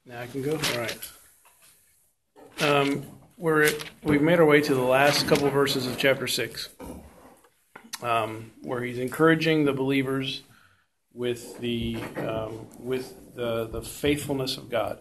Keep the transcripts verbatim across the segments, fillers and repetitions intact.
Now I can go? All right. Um, we're, we've made our way to the last couple of verses of chapter six, um, where he's encouraging the believers with the um, with the, the faithfulness of God,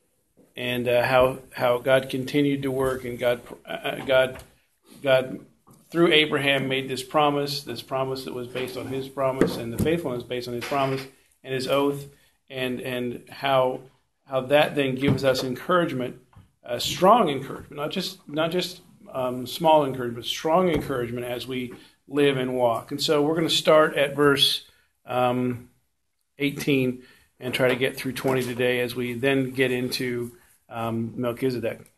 and uh, how how God continued to work, and God uh, God God through Abraham made this promise, this promise that was based on his promise, and the faithfulness based on his promise and his oath, and and how how that then gives us encouragement, uh, strong encouragement, not just not just um, small encouragement, strong encouragement as we live and walk. And so we're going to start at verse um, eighteen and try to get through twenty today, as we then get into um, Melchizedek.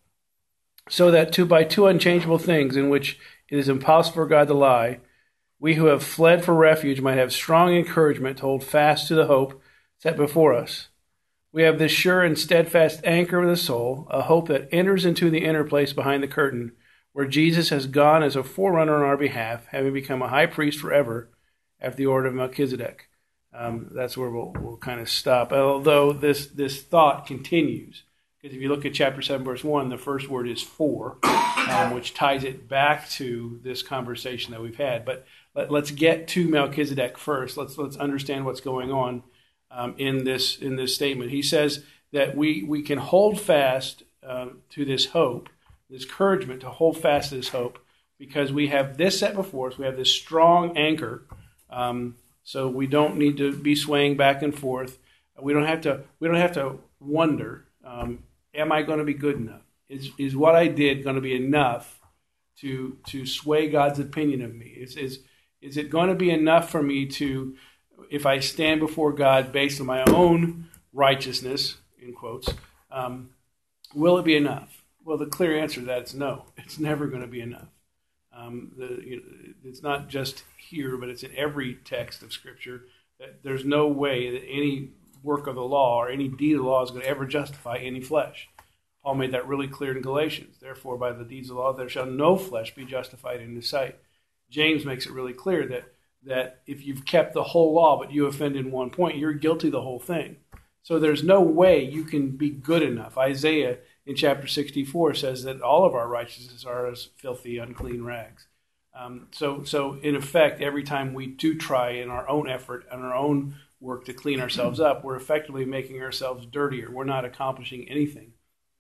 So that two by two unchangeable things in which it is impossible for God to lie, we who have fled for refuge might have strong encouragement to hold fast to the hope set before us. We have this sure and steadfast anchor of the soul, a hope that enters into the inner place behind the curtain, where Jesus has gone as a forerunner on our behalf, having become a high priest forever after the order of Melchizedek. Um, that's where we'll, we'll kind of stop, although this, this thought continues. Because if you look at chapter seven, verse one, the first word is for, um, which ties it back to this conversation that we've had. But let, let's get to Melchizedek first. Let's let's understand what's going on um, in this in this statement. He says that we, we can hold fast uh, to this hope, this encouragement to hold fast to this hope, because we have this set before us. We have this strong anchor, um, so we don't need to be swaying back and forth. We don't have to. We don't have to wonder. Um, Am I going to be good enough? Is is what I did going to be enough to to sway God's opinion of me? Is is is it going to be enough for me to, if I stand before God based on my own righteousness, in quotes, um, will it be enough? Well, the clear answer to that is no. It's never going to be enough. Um, the, you know, it's not just here, but it's in every text of Scripture that there's no way that any work of the law or any deed of the law is going to ever justify any flesh. Paul made that really clear in Galatians. Therefore, by the deeds of the law, there shall no flesh be justified in his sight. James makes it really clear that, that if you've kept the whole law, but you offend in one point, you're guilty of the whole thing. So there's no way you can be good enough. Isaiah in chapter sixty-four says that all of our righteousnesses are as filthy, unclean rags. Um, so, so in effect, every time we do try in our own effort and our own work to clean ourselves up, we're effectively making ourselves dirtier. We're not accomplishing anything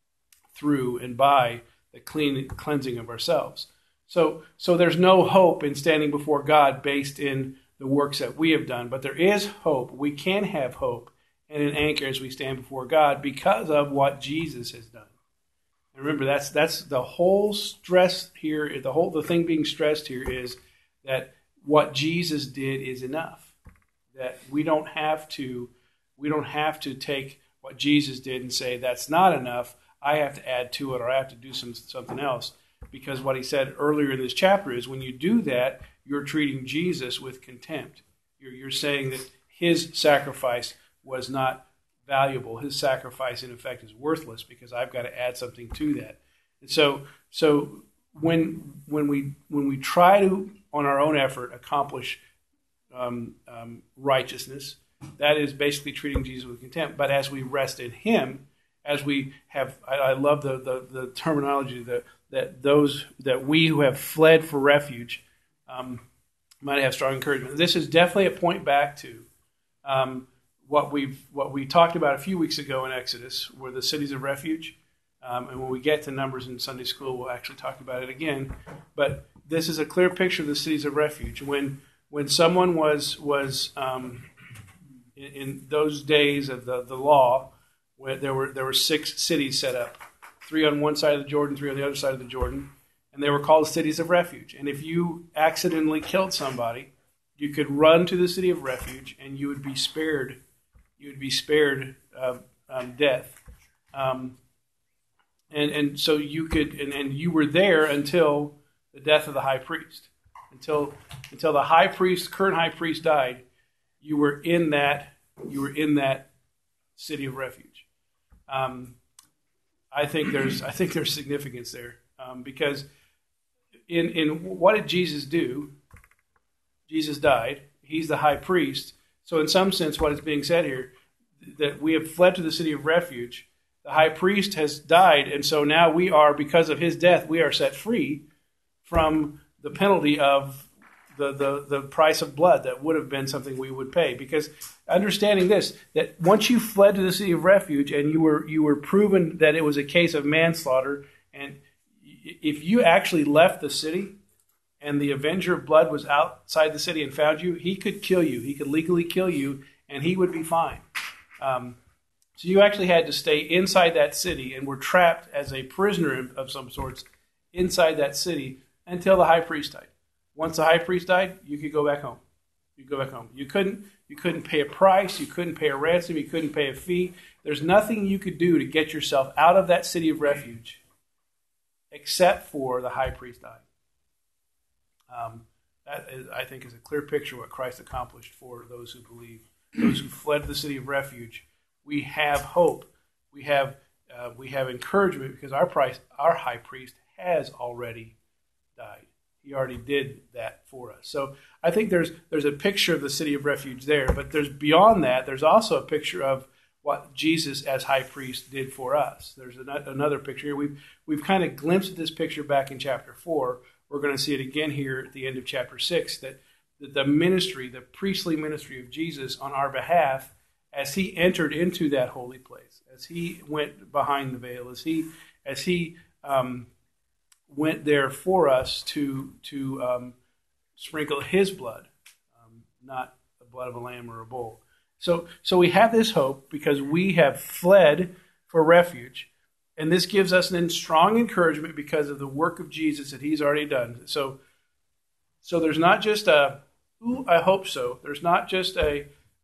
through and by the clean cleansing of ourselves. So, so there's no hope in standing before God based in the works that we have done, but there is hope. We can have hope and an anchor as we stand before God because of what Jesus has done. And remember, that's that's the whole stress here. The whole the thing being stressed here is that what Jesus did is enough. That we don't have to, we don't have to take what Jesus did and say that's not enough. I have to add to it, or I have to do some something else. Because what he said earlier in this chapter is, when you do that, you're treating Jesus with contempt. You're, you're saying that his sacrifice was not valuable. His sacrifice, in effect, is worthless because I've got to add something to that. And so, so when when we when we try to, on our own effort, accomplish Um, um, righteousness, that is basically treating Jesus with contempt. But as we rest in him, as we have, I, I love the, the, the terminology that, that those, that we who have fled for refuge um, might have strong encouragement. This is definitely a point back to um, what we've, what we talked about a few weeks ago in Exodus, were the cities of refuge. Um, and when we get to Numbers in Sunday school, we'll actually talk about it again. But this is a clear picture of the cities of refuge. When When someone was was um, in, in those days of the, the law, where there were there were six cities set up, three on one side of the Jordan, three on the other side of the Jordan, and they were called cities of refuge. And if you accidentally killed somebody, you could run to the city of refuge, and you would be spared. You would be spared uh, um, death, um, and and so you could, and, and you were there until the death of the high priest. Until until the high priest, current high priest died, you were in that you were in that city of refuge. Um, I think there's I think there's significance there um, because in in what did Jesus do? Jesus died. He's the high priest. So in some sense, what is being said here, that we have fled to the city of refuge. The The high priest has died, and so now we are, because of his death, we are set free from the penalty of the, the, the price of blood that would have been something we would pay. Because understanding this, that once you fled to the city of refuge and you were you were proven that it was a case of manslaughter, and if you actually left the city and the avenger of blood was outside the city and found you, he could kill you. He could legally kill you, and he would be fine. Um, so you actually had to stay inside that city and were trapped as a prisoner of some sorts inside that city until the high priest died. Once the high priest died, you could go back home. You could go back home. You couldn't. You couldn't pay a price. You couldn't pay a ransom. You couldn't pay a fee. There's nothing you could do to get yourself out of that city of refuge, except for the high priest dying. Um, that is, I think, is a clear picture of what Christ accomplished for those who believe, those who fled to the city of refuge. We have hope. We have uh, we have encouragement because our price, our high priest has already died. He already did that for us. So I think there's there's a picture of the city of refuge there, but there's beyond that. There's also a picture of what Jesus as high priest did for us. There's another picture here. We've we've kind of glimpsed this picture back in chapter four. We're going to see it again here at the end of chapter six. That, that the ministry, the priestly ministry of Jesus on our behalf, as he entered into that holy place, as he went behind the veil, as he as he um, went there for us to to um, sprinkle his blood, um, not the blood of a lamb or a bull. So, so we have this hope because we have fled for refuge, and this gives us then strong encouragement because of the work of Jesus that he's already done. So, so there's not just a, ooh, I hope so. There's not just a,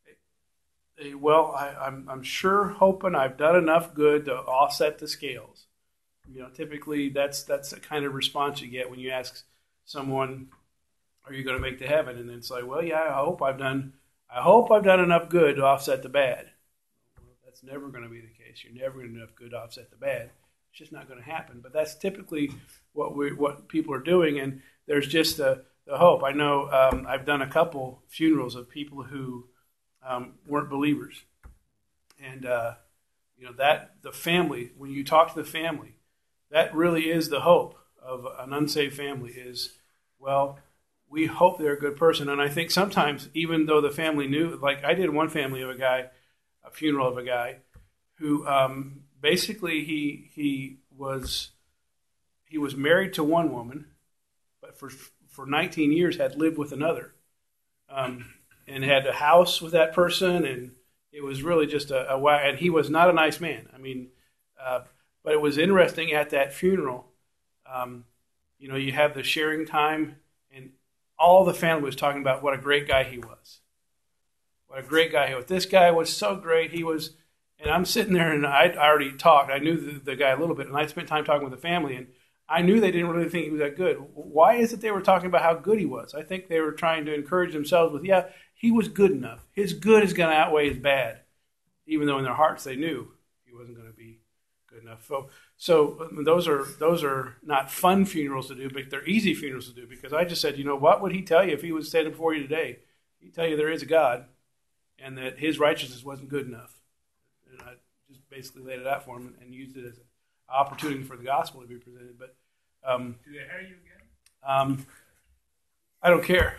a well, I, I'm I'm sure hoping I've done enough good to offset the scales. You know, typically that's that's the kind of response you get when you ask someone, "Are you going to make it to heaven?" And it's like, "Well, yeah, I hope I've done." I hope I've done enough good to offset the bad. Well, that's never going to be the case. You're never going to do enough good to offset the bad. It's just not going to happen. But that's typically what we what people are doing, and there's just the, the hope. I know um, I've done a couple funerals of people who um, weren't believers, and uh, you know that the family. When you talk to the family, that really is the hope of an unsaved family. Is well. We hope they're a good person. And I think sometimes, even though the family knew, like I did one family of a guy, a funeral of a guy, who um, basically he he was he was married to one woman, but for for nineteen years had lived with another, um, and had a house with that person, and it was really just a, a and he was not a nice man. I mean, uh, but it was interesting at that funeral. Um, you know, you have the sharing time, and all the family was talking about what a great guy he was. What a great guy he was. This guy was so great. He was, and I'm sitting there, and I'd already talked. I knew the, the guy a little bit, and I spent time talking with the family, and I knew they didn't really think he was that good. Why is it they were talking about how good he was? I think they were trying to encourage themselves with, yeah, he was good enough. His good is going to outweigh his bad, even though in their hearts they knew he wasn't going to be good enough. So, so those are those are not fun funerals to do, but they're easy funerals to do, because I just said, you know, what would he tell you if he was standing before you today? He'd tell you there is a God and that his righteousness wasn't good enough. And I just basically laid it out for him and used it as an opportunity for the gospel to be presented. But um, do they hire you again? Um, I don't care.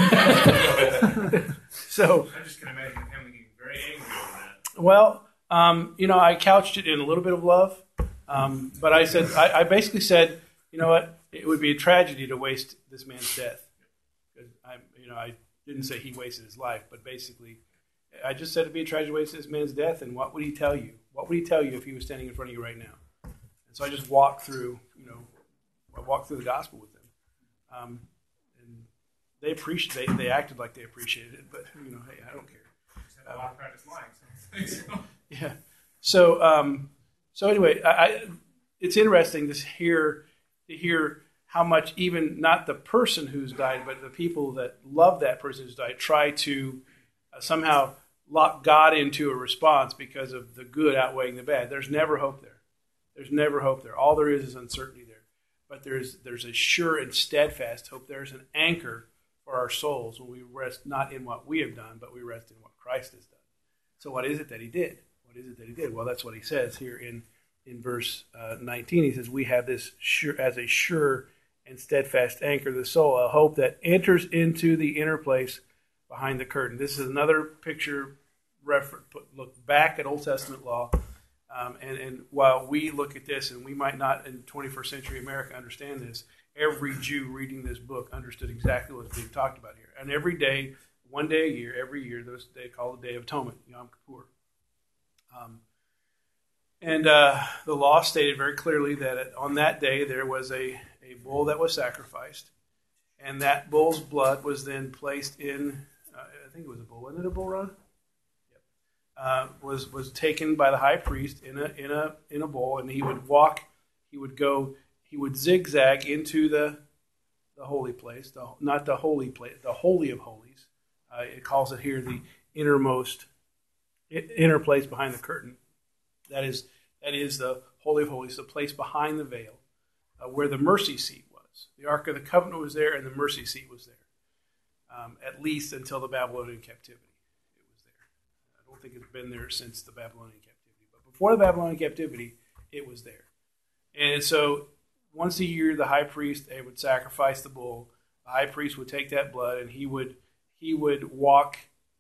So I just can imagine him getting very angry over that. Well, um, you know, I couched it in a little bit of love, um, but I said, I, I basically said, you know what, it would be a tragedy to waste this man's death. I, you know, I didn't say he wasted his life, but basically, I just said it'd be a tragedy to waste this man's death. And what would he tell you? What would he tell you if he was standing in front of you right now? And so I just walked through, you know, I walked through the gospel with them. Um, and they appreciate, they, they acted like they appreciated it, but you know, hey, I don't care. Just had a lot of practice lying, so. Yeah. So, um, so anyway, I, I, it's interesting to hear to hear how much even not the person who's died, but the people that love that person who's died try to uh, somehow lock God into a response because of the good outweighing the bad. There's never hope there. There's never hope there. All there is is uncertainty there. But there's there's a sure and steadfast hope. There's an anchor for our souls when we rest not in what we have done, but we rest in what Christ has done. So what is it that he did? What is it that he did? Well, that's what he says here in in verse uh, nineteen. He says, we have this sure, as a sure and steadfast anchor of the soul, a hope that enters into the inner place behind the curtain. This is another picture, refer, look back at Old Testament law. Um, and, and while we look at this, and we might not in twenty-first century America understand this, every Jew reading this book understood exactly what's being talked about here. And every day, one day a year, every year, those they call the Day of Atonement, Yom Kippur. Um, and uh, the law stated very clearly that on that day there was a, a bull that was sacrificed, and that bull's blood was then placed in, uh, I think it was a bull, wasn't it a bull, Ron? Uh, was was taken by the high priest in a in a in a bowl, and he would walk, he would go, he would zigzag into the the holy place, the, not the holy place, the holy of holies. Uh, it calls it here the innermost inner place behind the curtain. That is that is the holy of holies, the place behind the veil, uh, where the mercy seat was. The Ark of the Covenant was there, and the mercy seat was there, um, at least until the Babylonian captivity. I don't think it's been there since the Babylonian captivity. But before the Babylonian captivity, it was there. And so once a year, the high priest they would sacrifice the bull. The high priest would take that blood, and he would he would walk,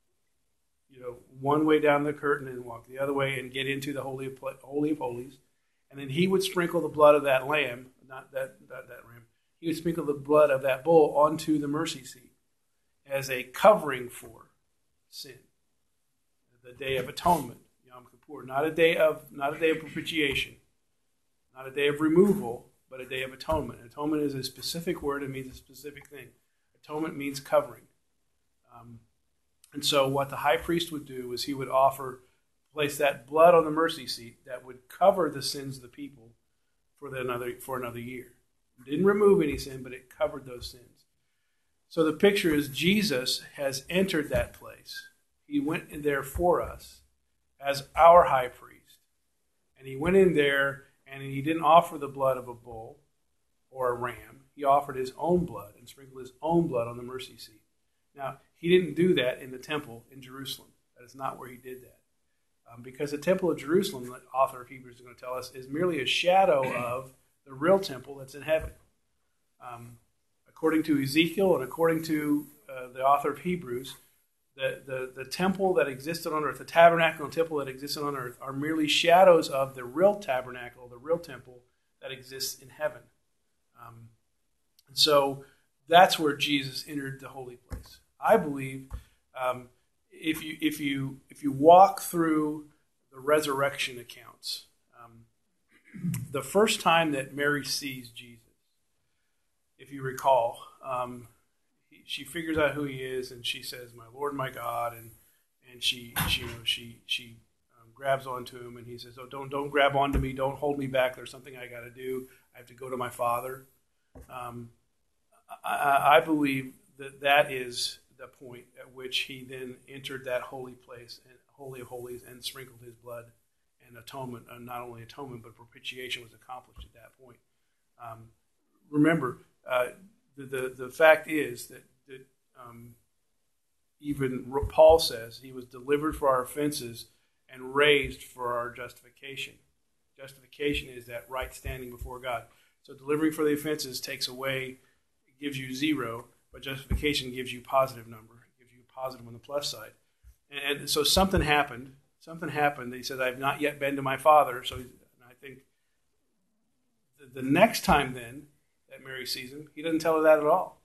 you know, one way down the curtain and walk the other way and get into the Holy of, Holy of Holies. And then he would sprinkle the blood of that lamb, not that, that, that ram. He would sprinkle the blood of that bull onto the mercy seat as a covering for sin. The Day of Atonement, Yom Kippur, not a day of not a day of propitiation, not a day of removal, but a day of atonement. Atonement is a specific word; it means a specific thing. Atonement means covering, um, and so what the high priest would do is he would offer, place that blood on the mercy seat that would cover the sins of the people for the another for another year. It didn't remove any sin, but it covered those sins. So the picture is Jesus has entered that place. He went in there for us as our high priest. And he went in there and he didn't offer the blood of a bull or a ram. He offered his own blood and sprinkled his own blood on the mercy seat. Now, he didn't do that in the temple in Jerusalem. That is not where he did that. Um, because the temple of Jerusalem, the author of Hebrews is going to tell us, is merely a shadow of the real temple that's in heaven. Um, according to Ezekiel and according to uh, the author of Hebrews, The, the, the temple that existed on earth, the tabernacle and temple that existed on earth, are merely shadows of the real tabernacle, the real temple that exists in heaven. Um, and so that's where Jesus entered the holy place. I believe um, if you if you if you walk through the resurrection accounts, um, the first time that Mary sees Jesus, if you recall. Um, She figures out who he is, and she says, "My Lord, my God," and and she, she you know, she she um, grabs onto him, and he says, "Oh, don't don't grab onto me, don't hold me back. There's something I got to do. I have to go to my Father." Um, I, I believe that that is the point at which he then entered that holy place, and holy of holies, and sprinkled his blood, and atonement, uh, not only atonement but propitiation was accomplished at that point. Um, remember, uh, the, the the fact is that. that um, even Paul says he was delivered for our offenses and raised for our justification. Justification is that right standing before God. So delivering for the offenses takes away, it gives you zero, but justification gives you positive number. It gives you positive on the plus side. And, and so something happened. Something happened. He said, "I've not yet been to my Father." So I think the, the next time then that Mary sees him, he doesn't tell her that at all.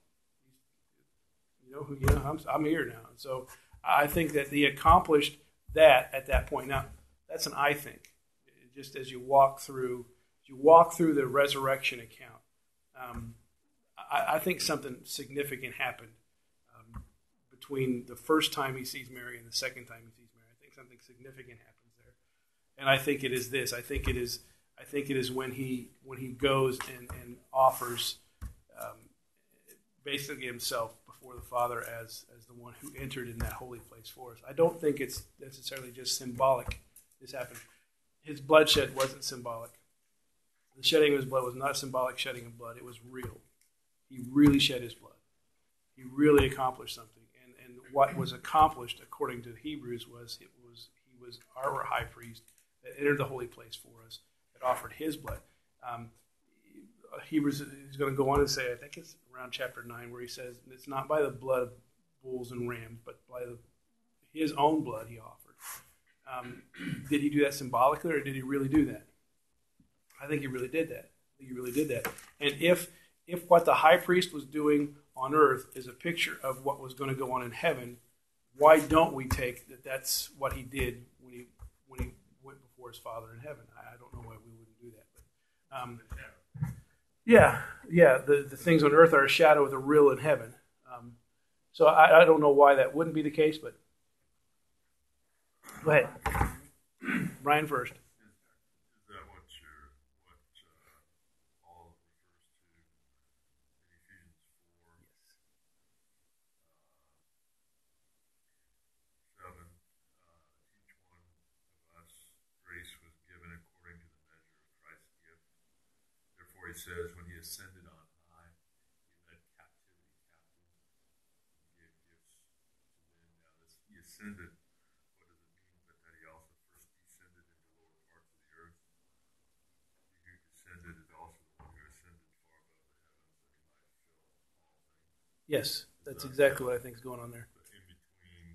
You know, you know, I'm, I'm here now. So I think that he accomplished that at that point. Now, that's an I think. Just as you walk through, as you walk through the resurrection account, um, I, I think something significant happened um, between the first time he sees Mary and the second time he sees Mary. I think something significant happens there, and I think it is this. I think it is. I think it is when he when he goes and, and offers um, basically himself before the Father as as the one who entered in that holy place for us. I don't think it's necessarily just symbolic. This happened. His bloodshed wasn't symbolic. The shedding of his blood was not symbolic shedding of blood. It was real. He really shed his blood. He really accomplished something. And and what was accomplished, according to the Hebrews, was it was he was our high priest that entered the holy place for us, that offered his blood. Um, Hebrews is going to go on and say, I think it's around chapter nine, where he says, it's not by the blood of bulls and rams, but by the, his own blood he offered. Um, did he do that symbolically, or did he really do that? I think he really did that. I think he really did that. And if if what the high priest was doing on earth is a picture of what was going to go on in heaven, why don't we take that that's what he did when he when he went before his Father in heaven? I, I don't know why we wouldn't do that. But um, yeah, yeah, the, the things on earth are a shadow of the real in heaven. Um, so I, I don't know why that wouldn't be the case, but go ahead. Brian first. Is that what you're, what uh, Paul refers to in Ephesians four? Yes. Uh, seven. Uh, each one of us, grace was given according to the measure of Christ's gift. Therefore, he says, when he ascended on high, he led captivity captive and gave gifts to men. Now, this he ascended. Yes, that's exactly what I think is going on there. In between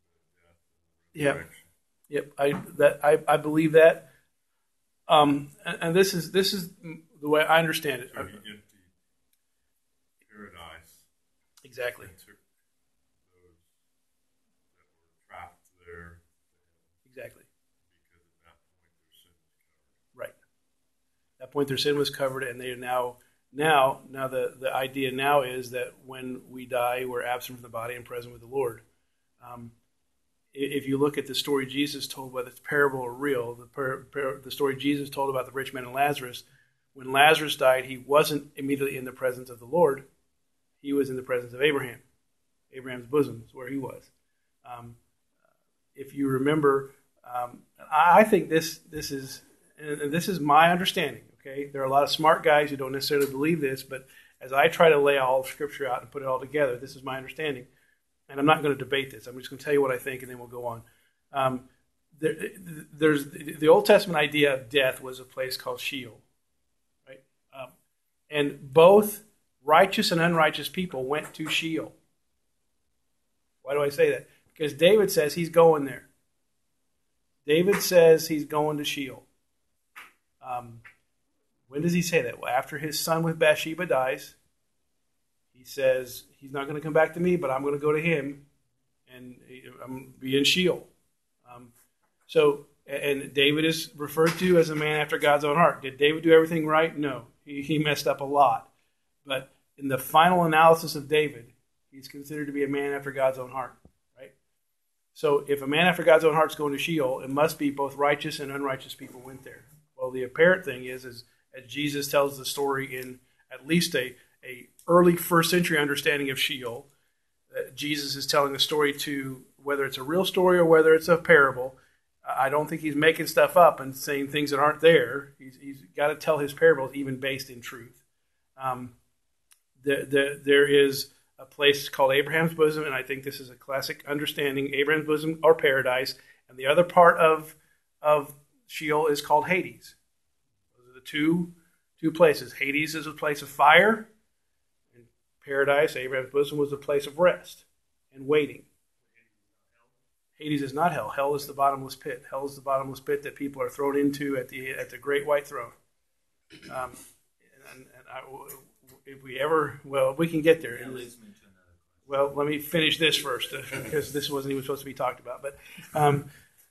the death and the resurrection. Yep, I that I, I believe that. Um, and, and this is this is the way I understand it. So he emptied paradise. Exactly. And took those that were trapped there. Exactly. Because at that point their sin was covered. Right. At that point their sin was covered, and they are now. Now, now the, the idea now is that when we die, we're absent from the body and present with the Lord. Um, if you look at the story Jesus told, whether it's parable or real, the, par, par, the story Jesus told about the rich man and Lazarus, when Lazarus died, he wasn't immediately in the presence of the Lord. He was in the presence of Abraham. Abraham's bosom is where he was. Um, if you remember, um, I think this this is and this is my understanding. Okay, there are a lot of smart guys who don't necessarily believe this, but as I try to lay all of Scripture out and put it all together, this is my understanding. And I'm not going to debate this. I'm just going to tell you what I think, and then we'll go on. Um, there, there's the Old Testament idea of death was a place called Sheol, right? Um, and both righteous and unrighteous people went to Sheol. Why do I say that? Because David says he's going there. David says he's going to Sheol. Um, When does he say that? Well, after his son with Bathsheba dies, he says, he's not going to come back to me, but I'm going to go to him, and I'm going to be in Sheol. Um, so, and David is referred to as a man after God's own heart. Did David do everything right? No. He, he messed up a lot. But in the final analysis of David, he's considered to be a man after God's own heart, right? So if a man after God's own heart is going to Sheol, it must be both righteous and unrighteous people went there. Well, the apparent thing is, is as Jesus tells the story in at least a, a early first century understanding of Sheol, uh, Jesus is telling the story to, whether it's a real story or whether it's a parable. I don't think he's making stuff up and saying things that aren't there. He's, he's got to tell his parables even based in truth. Um, the, the, there is a place called Abraham's bosom, and I think this is a classic understanding, Abraham's bosom or paradise, and the other part of, of Sheol is called Hades. The two two places. Hades is a place of fire, and paradise, Abraham's bosom, was a place of rest and waiting. Hades is not hell. Hell is the bottomless pit. Hell is the bottomless pit that people are thrown into at the at the great white throne. Um, and, and I, if we ever, well, we can get there. That leads me to another question. Well, let me finish this first, uh, because this wasn't even supposed to be talked about. But um,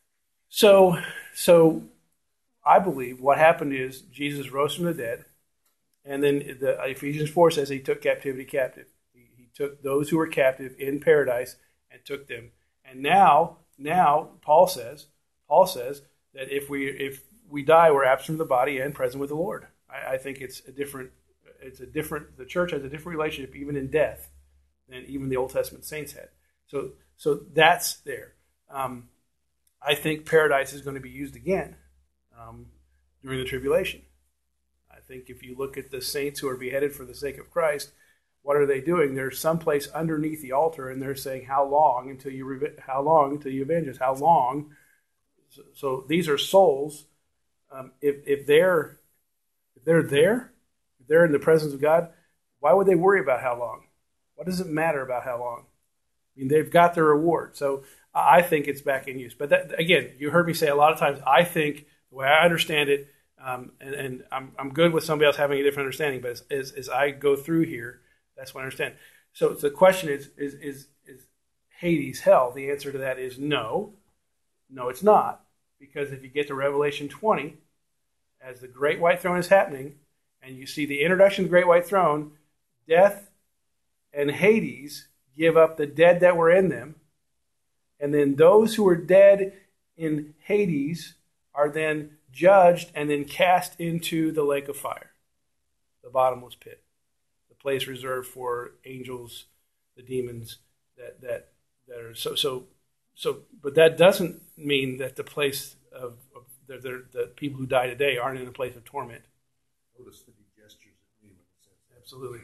so so. I believe what happened is Jesus rose from the dead, and then the Ephesians four says he took captivity captive. He, he took those who were captive in paradise and took them. And now, now Paul says, Paul says that if we if we die, we're absent from the body and present with the Lord. I, I think it's a different. It's a different. The church has a different relationship even in death than even the Old Testament saints had. So, so that's there. Um, I think paradise is going to be used again. Um, during the tribulation. I think if you look at the saints who are beheaded for the sake of Christ, what are they doing? They're someplace underneath the altar, and they're saying, "How long until you re- how long until you avenge us? How long?" So, so these are souls um, if if they're if they're there, if they're in the presence of God, why would they worry about how long? What does it matter about how long? I mean, they've got their reward. So I think it's back in use. But that, again, you heard me say a lot of times, I think the way I understand it, um, and, and I'm, I'm good with somebody else having a different understanding, but as, as, as I go through here, that's what I understand. So the question is, is, is, is Hades hell? The answer to that is no. No, it's not. Because if you get to Revelation twenty, as the great white throne is happening, and you see the introduction of the great white throne, death and Hades give up the dead that were in them, and then those who were dead in Hades are then judged and then cast into the lake of fire, the bottomless pit, the place reserved for angels, the demons that that that are so so so. But that doesn't mean that the place of, of the, the, the people who die today aren't in a place of torment. Notice that he gestures at me when he says that. Absolutely.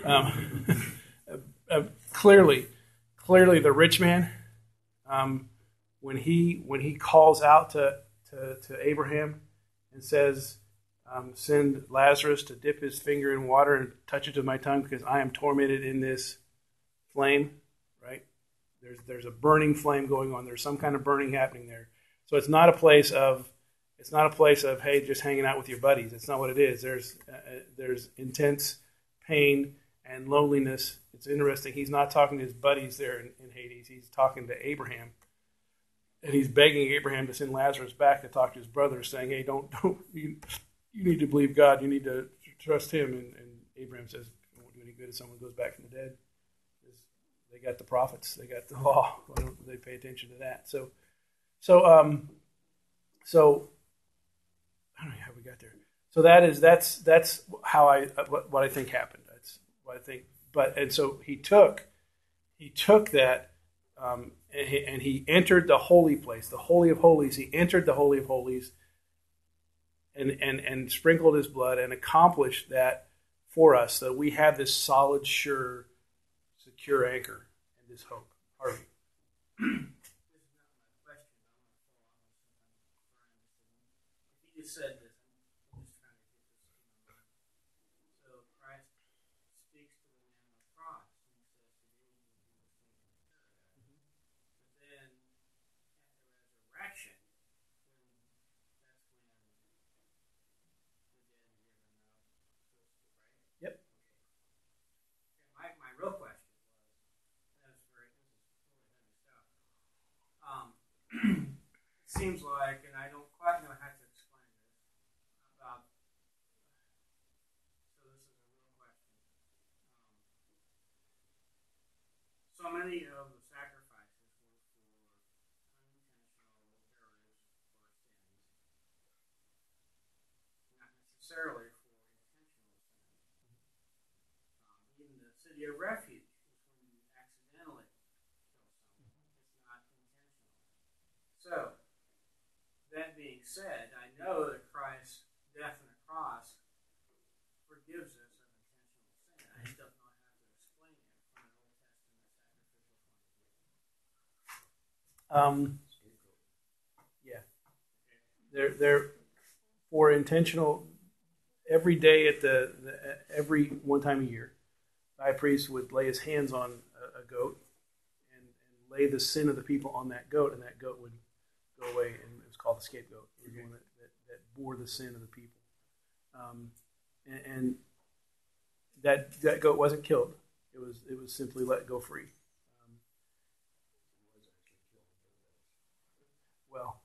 Um, uh, clearly, clearly, the rich man, um, when he when he calls out to to, to Abraham and says, um, "Send Lazarus to dip his finger in water and touch it to my tongue, because I am tormented in this flame." Right? There's there's a burning flame going on. There's some kind of burning happening there. So it's not a place of it's not a place of hey, just hanging out with your buddies. It's not what it is. There's uh, there's intense pain and loneliness. It's interesting. He's not talking to his buddies there in, in Hades. He's talking to Abraham, and he's begging Abraham to send Lazarus back to talk to his brothers, saying, "Hey, don't don't you, you need to believe God. You need to trust Him." And, and Abraham says, "It won't do any good if someone goes back from the dead. They got the prophets. They got the law. Why don't they pay attention to that?" So, so um, so I don't know how we got there. So that is that's that's how I what, what I think happened. That's what I think. But and so he took he took that um, and, he, and he entered the holy place, the holy of holies. He entered the holy of holies and and and sprinkled his blood and accomplished that for us, so that we have this solid, sure, secure anchor and this hope. Harvey. You said this. I'm just trying to get this in my mind. So Christ speaks to the man on the cross and he says to you, but then at the resurrection, when that's when the dead are given up, right? Yep. Okay, my, my real question was, that was very, this is really heavy stuff. Um, it seems like, and I don't quite know how to explain this, about, so this is a real question. Um, so many of the sacrifices were for unintentional errors or sins, not necessarily for intentional sins. Um, even the city of refuge is when you accidentally kill someone. It's not intentional. So, that being said, I know that Christ's death on the cross forgives us of intentional sin. I just don't know how to explain it from an Old Testament sacrificial point of view. Um, yeah, they're they're for intentional. Every day at the, the every one time a year, the high priest would lay his hands on a, a goat and, and lay the sin of the people on that goat, and that goat would go away, and it was called the scapegoat. It was the one that, that, that bore the sin of the people, um, and, and that that goat wasn't killed. It was it was simply let go free. Um, well,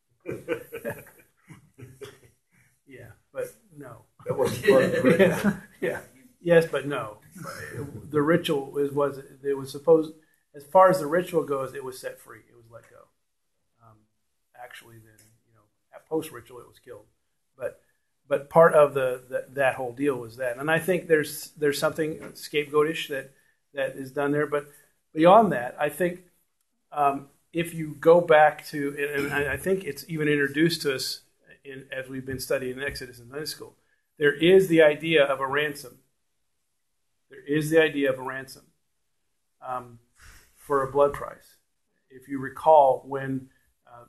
yeah, but no. That wasn't part of the ritual. yeah, yeah, yes, but no. The ritual is was it was supposed, as far as the ritual goes, it was set free. It was let go. Um, actually, then you know, at post ritual, it was killed. But but part of the, the that whole deal was that, and I think there's there's something scapegoatish that that is done there. But beyond that, I think um, if you go back to, and I think it's even introduced to us in, as we've been studying in Exodus in Sunday school, there is the idea of a ransom. There is the idea of a ransom um, for a blood price. If you recall, when uh, the,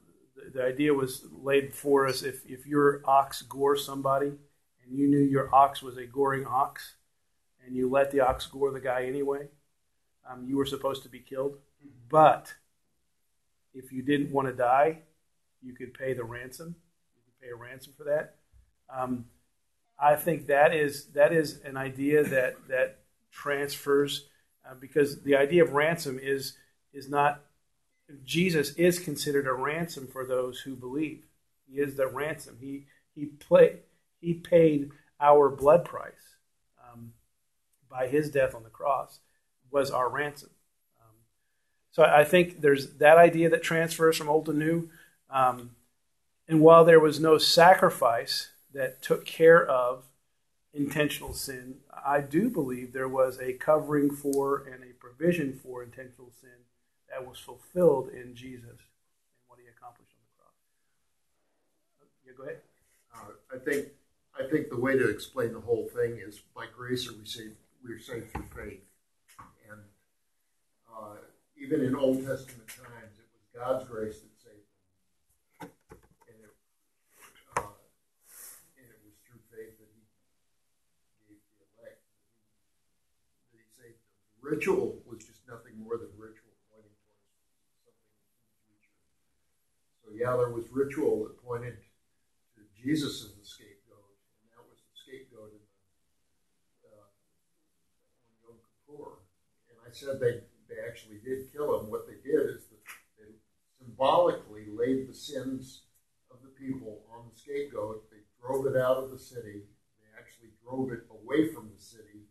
the idea was laid before us. If if your ox gores somebody, and you knew your ox was a goring ox, and you let the ox gore the guy anyway, um, you were supposed to be killed. But if you didn't want to die, you could pay the ransom. You could pay a ransom for that. Um, I think that is that is an idea that that transfers uh, because the idea of ransom is is not. Jesus is considered a ransom for those who believe. He is the ransom. He he play, he paid our blood price um, by his death on the cross was our ransom. Um, so I think there's that idea that transfers from old to new. Um, and while there was no sacrifice that took care of intentional sin, I do believe there was a covering for and a provision for intentional sin that was fulfilled in Jesus and what he accomplished on the cross. Yeah, go ahead. Uh, I think I think the way to explain the whole thing is by grace are we saved. We are saved through faith, and uh, even in Old Testament times, it was God's grace that saved them, and it, uh, and it was through faith that He gave the elect that He, that he saved them. The ritual was just nothing more than ritual. So yeah, there was ritual that pointed to Jesus as the scapegoat, and that was the scapegoat in the, uh, on Yom Kippur. And I said they, they actually did kill him. What they did is that they symbolically laid the sins of the people on the scapegoat. They drove it out of the city. They actually drove it away from the city.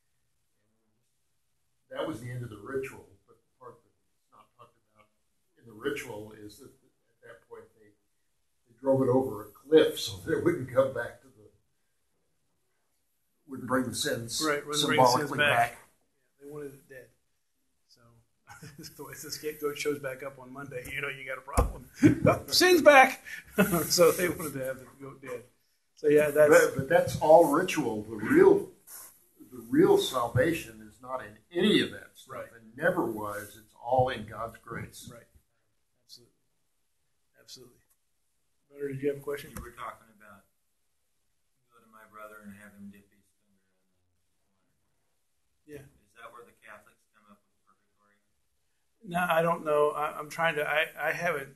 And that was the end of the ritual. But the part that's not talked about in the ritual is that that point they, they drove it over a cliff so that it wouldn't come back to the wouldn't bring the sins right, bring symbolically the sins back. back. Yeah, they wanted it dead. So the way the scapegoat shows back up on Monday, you know you got a problem. Oh, sin's back. So they wanted to have the goat dead. So yeah, that's but, but that's all ritual. The real the real salvation is not in any of that stuff. Right. It never was. It's all in God's grace. right. Absolutely. Absolutely. Butter, did you have a question? You were talking about go to my brother and have him dip his finger in the water. Yeah. Is that where the Catholics come up with purgatory? No, I don't know. I, I'm trying to. I, I haven't.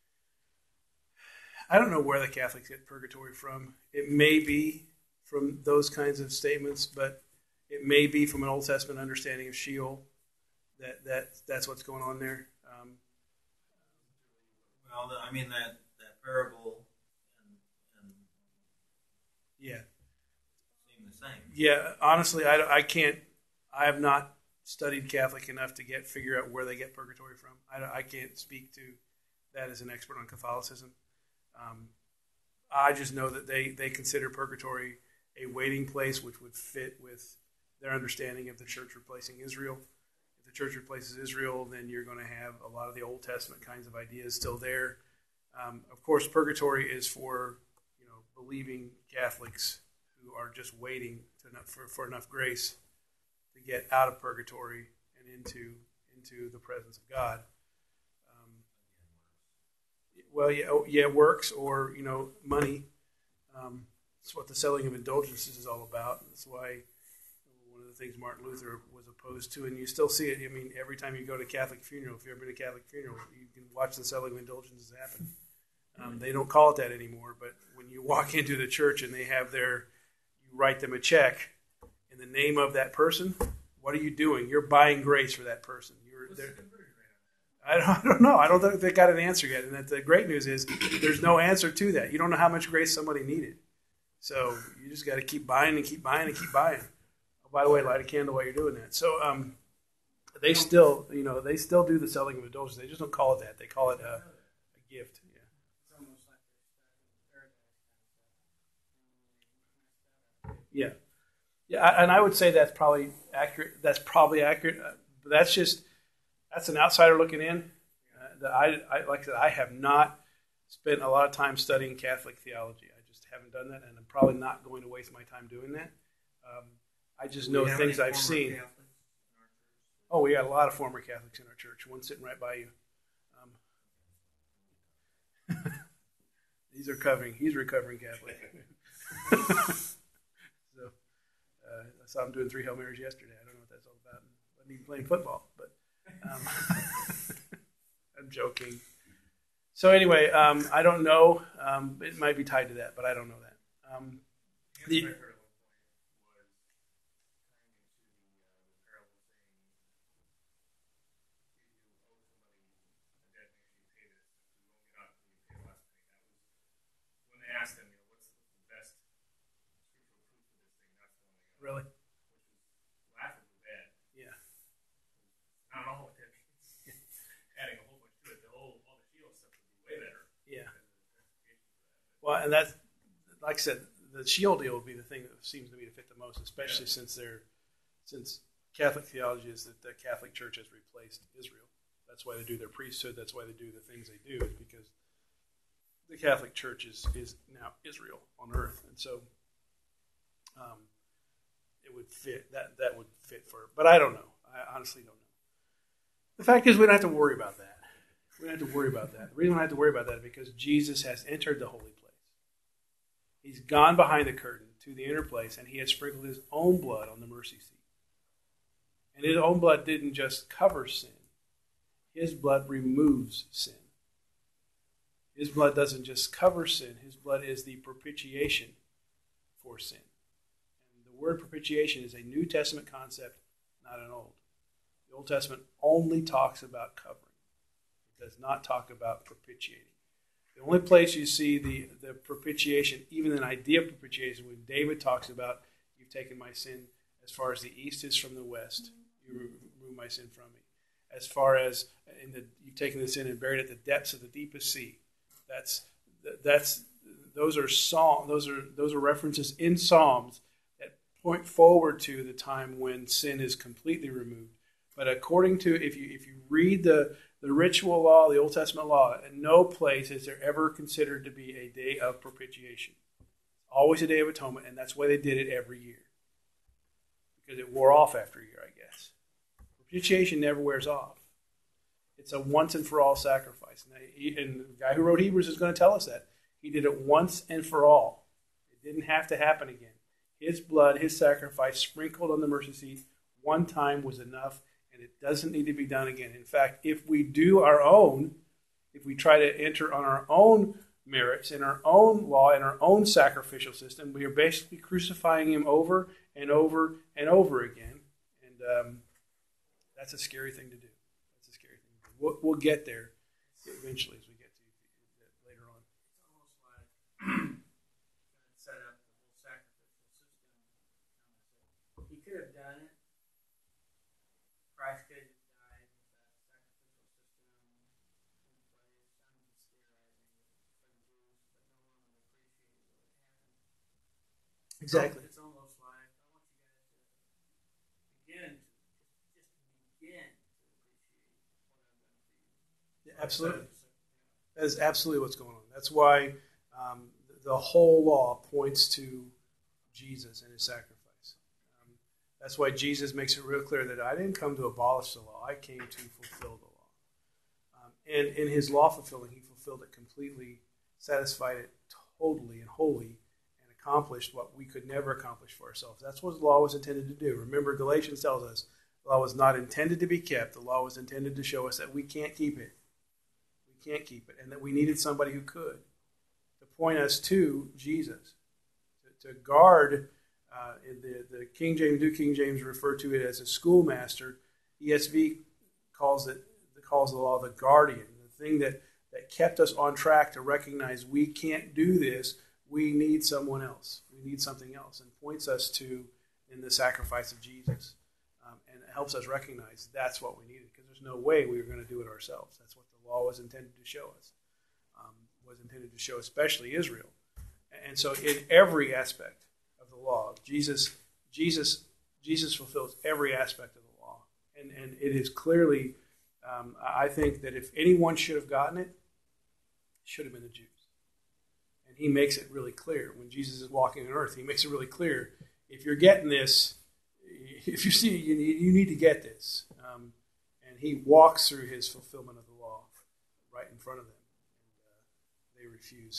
I don't know where the Catholics get purgatory from. It may be from those kinds of statements, but it may be from an Old Testament understanding of Sheol. That that that's what's going on there. Um, Well, the, I mean that, that parable and, and yeah. seem the same. Yeah. Honestly, I, I can't. I have not studied Catholic enough to get figure out where they get purgatory from. I, I can't speak to that as an expert on Catholicism. Um, I just know that they, they consider purgatory a waiting place, which would fit with their understanding of the church replacing Israel. If the church replaces Israel, then you're going to have a lot of the Old Testament kinds of ideas still there. Um, of course, purgatory is for you know believing Catholics who are just waiting to enough, for, for enough grace to get out of purgatory and into into the presence of God. Um, well, yeah, oh, yeah, works or you know money. Um, that's what the selling of indulgences is all about. That's why one of the things Martin Luther was opposed to, and you still see it. I mean, every time you go to a Catholic funeral, if you've ever been to a Catholic funeral, you can watch the selling of indulgences happen. Um, they don't call it that anymore, but when you walk into the church and they have their, you write them a check in the name of that person, what are you doing? You're buying grace for that person. You're there. I don't, I don't know. I don't think they got an answer yet. And that the great news is there's no answer to that. You don't know how much grace somebody needed. So you just got to keep buying and keep buying and keep buying. Oh, by the way, light a candle while you're doing that. So um, they still, you know, they still do the selling of indulgence. They just don't call it that. They call it a, a gift. Yeah. It's almost like they're stuck in paradise. Yeah. Yeah, and I would say that's probably accurate. That's probably accurate. Uh, but that's just that's an outsider looking in. Uh, that I, I like I said, I have not spent a lot of time studying Catholic theology. I just haven't done that, and I'm probably not going to waste my time doing that. Um, I just know things I've seen. Oh, we got a lot of former Catholics in our church. One sitting right by you. Um, He's recovering. He's a recovering Catholic. so uh, I saw him doing three Hail Marys yesterday. I don't know what that's all about. I wasn't even playing football, but um, I'm joking. So anyway, um, I don't know. Um, it might be tied to that, but I don't know that. Um, The the, answer I heard at one point was tying into the, uh, the parable saying, if you owe somebody a debt, make sure you pay this. You won't get out until you pay the last penny. That was when they asked him, you know, what's the best scriptural proof for this thing? That's the one they got. really? Which was laughably bad. Yeah. Not all of it. Adding a whole bunch to it. The whole, all the shield stuff would be way better. Yeah. than the justification for that. Well, and that's, like I said, the shield deal would be the thing that seems to me to fit the most, especially yeah. since they're, since Catholic theology is that the Catholic Church has replaced Israel. That's why they do their priesthood. That's why they do the things they do, is because the Catholic Church is, is now Israel on earth. And so um, it would fit, that, that would fit for, but I don't know. I honestly don't know. The fact is we don't have to worry about that. We don't have to worry about that. The reason we don't have to worry about that is because Jesus has entered the holy place. He's gone behind the curtain to the inner place, and he has sprinkled his own blood on the mercy seat. And his own blood didn't just cover sin. His blood removes sin. His blood doesn't just cover sin. His blood is the propitiation for sin. And the word propitiation is a New Testament concept, not an Old. The Old Testament only talks about covering. It does not talk about propitiating. The only place you see the, the propitiation, even an idea of propitiation, when David talks about, you've taken my sin as far as the east is from the west, you remove my sin from me. As far as in the, you've taken the sin and buried it at the depths of the deepest sea. That's that's those are psalm those are those are references in Psalms that point forward to the time when sin is completely removed. But according to if you if you read the The ritual law, the Old Testament law, in no place is there ever considered to be a day of propitiation. Always a day of atonement, and that's why they did it every year. Because it wore off after a year, I guess. Propitiation never wears off. It's a once and for all sacrifice. And the guy who wrote Hebrews is going to tell us that. He did it once and for all. It didn't have to happen again. His blood, his sacrifice, sprinkled on the mercy seat one time was enough. And it doesn't need to be done again. In fact, if we do our own, if we try to enter on our own merits, in our own law, in our own sacrificial system, we are basically crucifying him over and over and over again. And um, that's a scary thing to do. That's a scary thing to do. We'll, we'll get there eventually as we get to it later on. It's almost like set up the whole sacrificial system. He could have done it. Christ could have died with that sacrificial system in place. I'm just theorizing for the Jews, but no one would appreciate what would happen. Exactly. It's almost like I want you guys to begin to just, just begin to appreciate what I've done for you. Yeah, absolutely. That is absolutely what's going on. That's why um, the whole law points to Jesus and his sacrifice. That's why Jesus makes it real clear that I didn't come to abolish the law. I came to fulfill the law. Um, and in his law fulfilling, he fulfilled it completely, satisfied it totally and wholly, and accomplished what we could never accomplish for ourselves. That's what the law was intended to do. Remember, Galatians tells us the law was not intended to be kept. The law was intended to show us that we can't keep it. We can't keep it, and that we needed somebody who could, to point us to Jesus, to, to guard. Uh, in the, the King James, New King James refer to it as a schoolmaster. E S V calls it calls the law the guardian, the thing that, that kept us on track to recognize we can't do this. We need someone else. We need something else, and points us to in the sacrifice of Jesus, um, and it helps us recognize that's what we needed, because there's no way we were going to do it ourselves. That's what the law was intended to show us. Um, was intended to show, especially Israel, and so in every aspect the law. Jesus, Jesus, Jesus fulfills every aspect of the law, and and it is clearly. Um, I think that if anyone should have gotten it, it should have been the Jews, and he makes it really clear when Jesus is walking on earth. He makes it really clear: if you're getting this, if you see, you need, you need to get this. Um, and he walks through his fulfillment of the law right in front of them, and uh, they refuse. They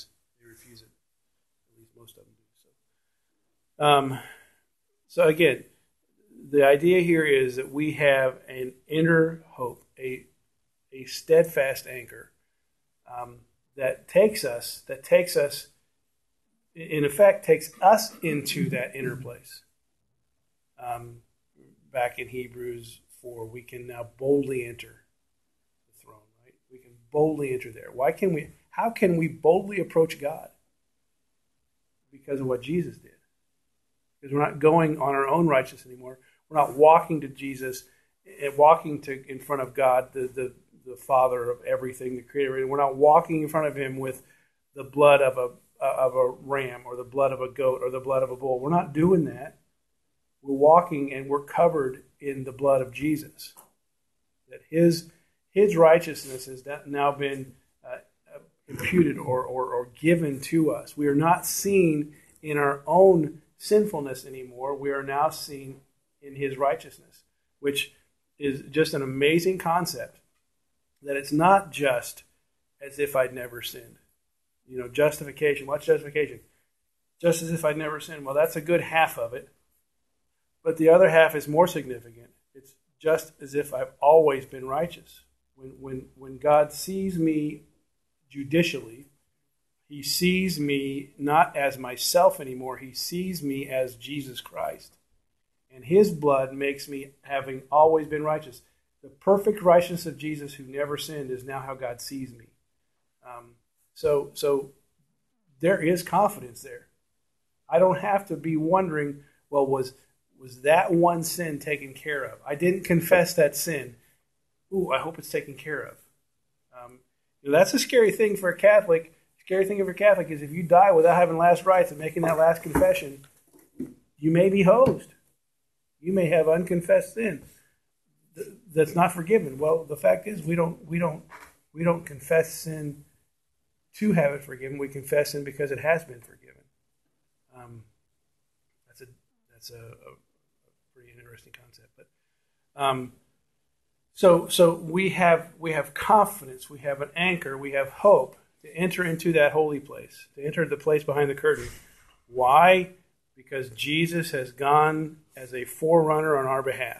they refuse it. At least most of them do. So, um, so again, the idea here is that we have an inner hope, a a steadfast anchor um, that takes us, that takes us, in effect, takes us into that inner place. Um, back in Hebrews four, we can now boldly enter the throne, right? We can boldly enter there. Why can we? How can we boldly approach God? Because of what Jesus did. Because we're not going on our own righteousness anymore. We're not walking to Jesus and walking to in front of God, the, the, the Father of everything, the Creator. We're not walking in front of Him with the blood of a of a ram or the blood of a goat or the blood of a bull. We're not doing that. We're walking and we're covered in the blood of Jesus. That His His righteousness has now been uh, imputed or, or or given to us. We are not seen in our own sinfulness anymore. We are now seen in His righteousness, which is just an amazing concept. That it's not just as if I'd never sinned. You know, justification. What's justification? Just as if I'd never sinned. Well, that's a good half of it. But the other half is more significant. It's just as if I've always been righteous. When when when God sees me judicially, He sees me not as myself anymore. He sees me as Jesus Christ. And His blood makes me having always been righteous. The perfect righteousness of Jesus who never sinned is now how God sees me. Um, so, so there is confidence there. I don't have to be wondering, well, was was that one sin taken care of? I didn't confess that sin. Ooh, I hope it's taken care of. Um, you know, that's a scary thing for a Catholic. Scary thing for a Catholic is if you die without having last rites and making that last confession, you may be hosed. You may have unconfessed sin that's not forgiven. Well, the fact is, we don't, we don't, we don't confess sin to have it forgiven. We confess sin because it has been forgiven. Um, that's a that's a, a pretty interesting concept. But um, so so we have we have confidence. We have an anchor. We have hope to enter into that holy place, to enter the place behind the curtain. Why? Because Jesus has gone as a forerunner on our behalf.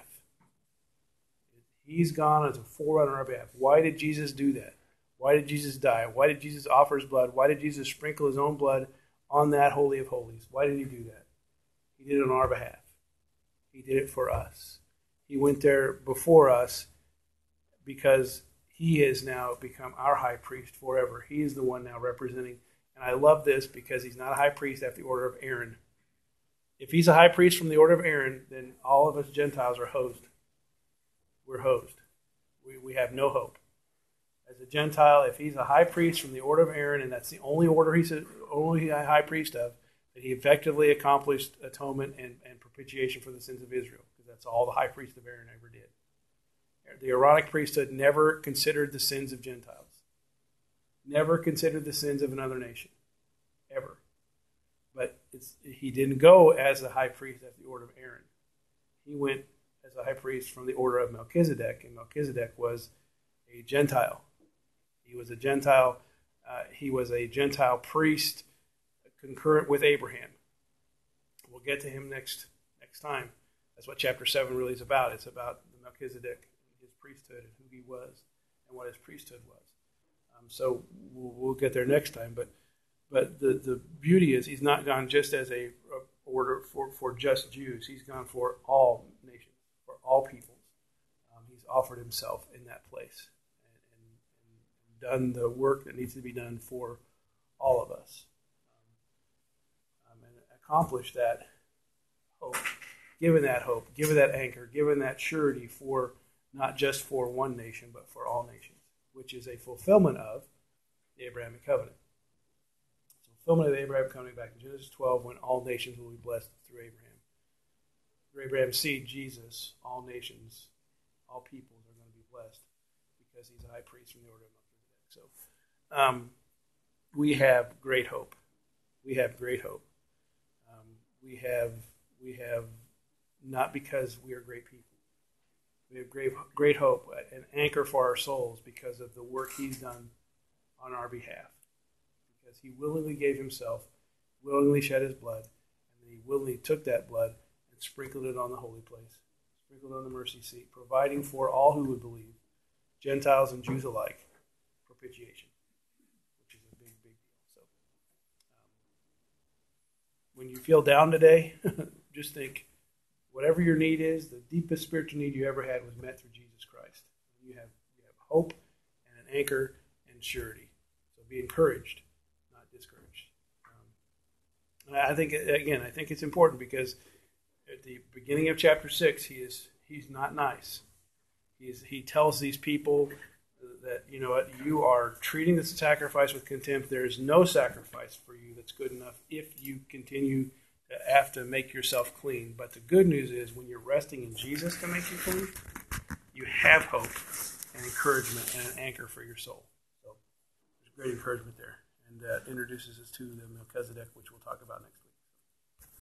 He's gone as a forerunner on our behalf. Why did Jesus do that? Why did Jesus die? Why did Jesus offer His blood? Why did Jesus sprinkle His own blood on that Holy of Holies? Why did He do that? He did it on our behalf. He did it for us. He went there before us because He has now become our high priest forever. He is the one now representing. And I love this because He's not a high priest after the order of Aaron. If He's a high priest from the order of Aaron, then all of us Gentiles are hosed. We're hosed. We, we have no hope. As a Gentile, if he's a high priest from the order of Aaron, and that's the only order he's a, only a high priest of, that he effectively accomplished atonement and, and propitiation for the sins of Israel, because that's all the high priest of Aaron ever did. The Aaronic priesthood never considered the sins of Gentiles, never considered the sins of another nation, ever. But it's, he didn't go as a high priest after the order of Aaron. He went as a high priest from the order of Melchizedek, and Melchizedek was a Gentile. He was a Gentile. Uh, he was a Gentile priest concurrent with Abraham. We'll get to him next next time. That's what chapter seven really is about. It's about the Melchizedek, his priesthood, and who he was, and what his priesthood was. Um, so we'll, we'll get there next time. But but the, the beauty is he's not gone just as a, a order for, for just Jews. He's gone for all nations, for all peoples. Um, he's offered himself in that place. Done the work that needs to be done for all of us, um, and accomplish that hope, given that hope, given that anchor, given that surety for not just for one nation, but for all nations, which is a fulfillment of the Abrahamic covenant. It's a fulfillment of the Abrahamic covenant back in Genesis twelve, when all nations will be blessed through Abraham. Through Abraham's seed, Jesus, all nations, all peoples are going to be blessed because he's a high priest from the order of Melchizedek. So um, we have great hope. We have great hope. Um, we have we have not because we are great people. We have great great hope, an anchor for our souls because of the work He's done on our behalf. because he willingly gave himself, willingly shed his blood, and then he willingly took that blood and sprinkled it on the holy place, sprinkled on the mercy seat, providing for all who would believe, Gentiles and Jews alike, propitiation, which is a big, big deal. So, um, when you feel down today, just think, whatever your need is, the deepest spiritual need you ever had was met through Jesus Christ. You have, you have hope and an anchor and surety. So be encouraged, not discouraged. Um, I think, again, I think it's important because at the beginning of chapter six, he is he's not nice. He's, he tells these people that, you know what, you are treating this sacrifice with contempt. There is no sacrifice for you that's good enough if you continue to have to make yourself clean. But the good news is when you're resting in Jesus to make you clean, you have hope and encouragement and an anchor for your soul. So there's great encouragement there. And that introduces us to the Melchizedek, which we'll talk about next time.